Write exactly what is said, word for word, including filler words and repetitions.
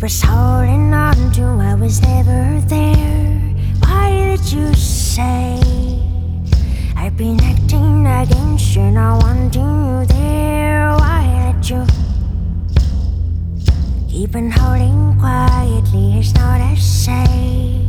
was holding on to, I was never there. Why did you say I've been acting against you, not wanting you there? Why did you keep on holding quietly? It's not a say.